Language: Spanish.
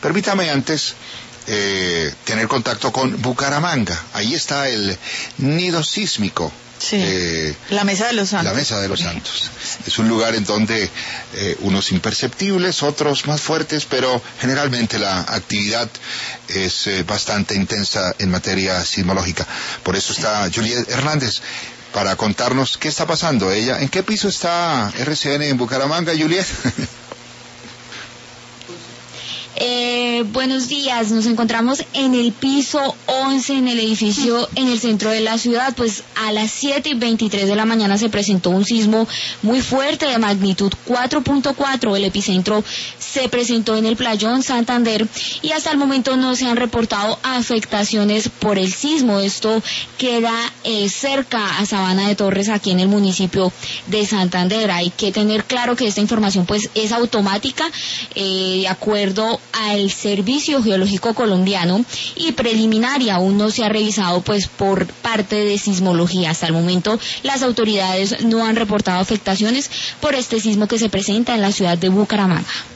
Permítame antes tener contacto con Bucaramanga. Ahí está el nido sísmico. Sí, la Mesa de los Santos. La Mesa de los Santos. Es un lugar en donde unos imperceptibles, otros más fuertes, pero generalmente la actividad es bastante intensa en materia sismológica. Por eso está Juliet Hernández para contarnos qué está pasando. Ella, ¿en qué piso está RCN en Bucaramanga, Juliet? Buenos días, nos encontramos en el piso 11 en el edificio en el centro de la ciudad. Pues a las 7:23 de la mañana se presentó un sismo muy fuerte de magnitud 4.4. El epicentro se presentó en el Playón Santander y hasta el momento no se han reportado afectaciones por el sismo. Esto queda cerca a Sabana de Torres, aquí en el municipio de Santander. Hay que tener claro que esta información pues es automática, de acuerdo al Servicio Geológico Colombiano, y preliminaria, aún no se ha revisado pues por parte de sismología. Hasta el momento las autoridades no han reportado afectaciones por este sismo que se presenta en la ciudad de Bucaramanga.